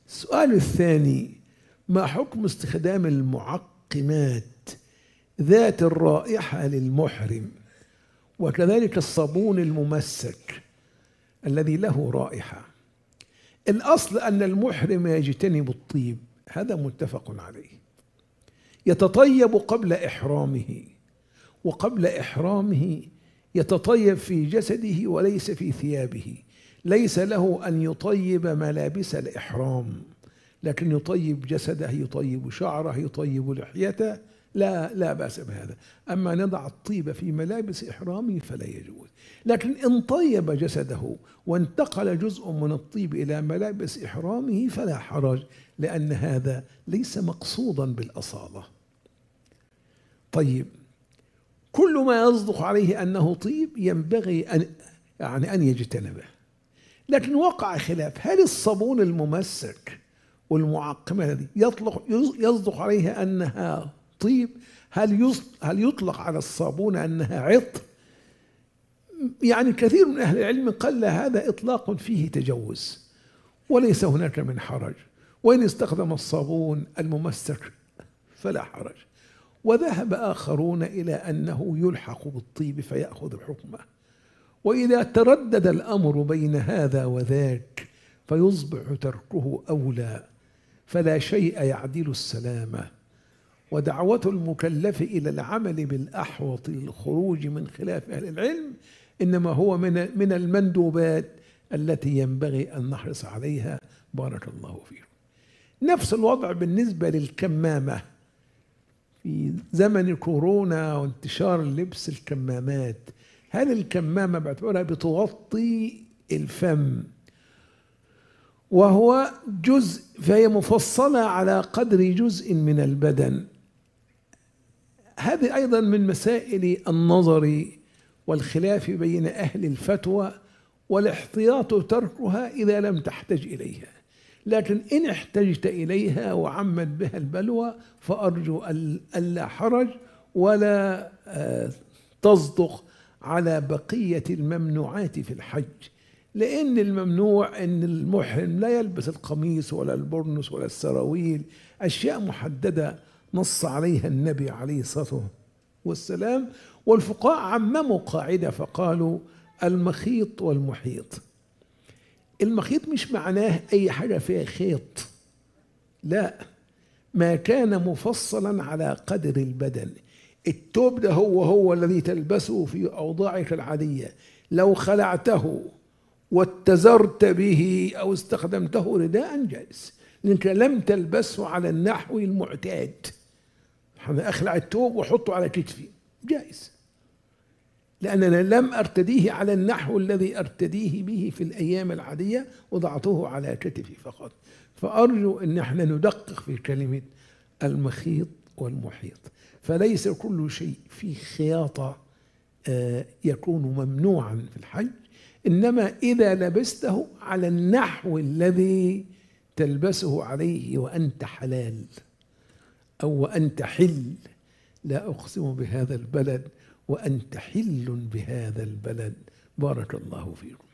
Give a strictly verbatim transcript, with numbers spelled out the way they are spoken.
السؤال الثاني: ما حكم استخدام المعقمات ذات الرائحة للمحرم، وكذلك الصابون الممسك الذي له رائحة؟ الأصل أن المحرم يجتنب الطيب، هذا متفق عليه. يتطيب قبل إحرامه، وقبل إحرامه يتطيب في جسده وليس في ثيابه. ليس له أن يطيب ملابس الإحرام، لكن يطيب جسده، يطيب شعره، يطيب لحيته، لا لا بأس بهذا. أما نضع الطيب في ملابس إحرامه فلا يجوز. لكن إن طيب جسده وانتقل جزء من الطيب إلى ملابس إحرامه فلا حرج، لأن هذا ليس مقصودا بالأصالة. طيب، كل ما يصدق عليه أنه طيب ينبغي أن يعني أن يجتنبه. لكن وقع خلاف: هل الصابون الممسك والمعقمة الذي يطلق يصدق عليها أنها طيب، هل هل يطلق على الصابون أنها عطر؟ يعني كثير من أهل العلم قال هذا إطلاق فيه تجوز وليس هناك من حرج، وإن استخدم الصابون الممسك فلا حرج. وذهب آخرون إلى أنه يلحق بالطيب فيأخذ حكمه. وإذا تردد الأمر بين هذا وذاك فيصبح تركه أولى، فلا شيء يعدل السلامة. ودعوة المكلف إلى العمل بالأحوط للخروج من خلاف أهل العلم إنما هو من من المندوبات التي ينبغي أن نحرص عليها. بارك الله فيكم. نفس الوضع بالنسبة للكمامة. في زمن كورونا وانتشار لبس الكمامات، هل الكمامة باعتبارها بتغطي الفم وهو جزء، فهي مفصلة على قدر جزء من البدن؟ هذه أيضا من مسائل النظر والخلاف بين أهل الفتوى، والاحتياط تركها إذا لم تحتج إليها. لكن إن احتجت إليها وعمت بها البلوى فأرجو ألا حرج، ولا تصدق على بقية الممنوعات في الحج. لأن الممنوع أن المحرم لا يلبس القميص ولا البرنس ولا السراويل، أشياء محددة نص عليها النبي عليه الصلاة والسلام. والفقهاء عمموا قاعدة فقالوا المخيط والمحيط. المخيط مش معناه أي حاجة فيها خيط، لا، ما كان مفصلا على قدر البدن. التوب ده هو هو الذي تلبسه في أوضاعك العادية، لو خلعته واتزرت به أو استخدمته رداء جائز، لأنك لم تلبسه على النحو المعتاد. أنا أخلع التوب وأحطه على كتفي جائز، لأننا لم أرتديه على النحو الذي أرتديه به في الأيام العادية، وضعته على كتفي فقط. فأرجو أن احنا ندقق في كلمة المخيط والمحيط. فليس كل شيء في خياطة يكون ممنوعا في الحج، إنما إذا لبسته على النحو الذي تلبسه عليه وأنت حلال أو وأنت حل. لا أقسم بهذا البلد وأنت حل بهذا البلد. بارك الله فيكم.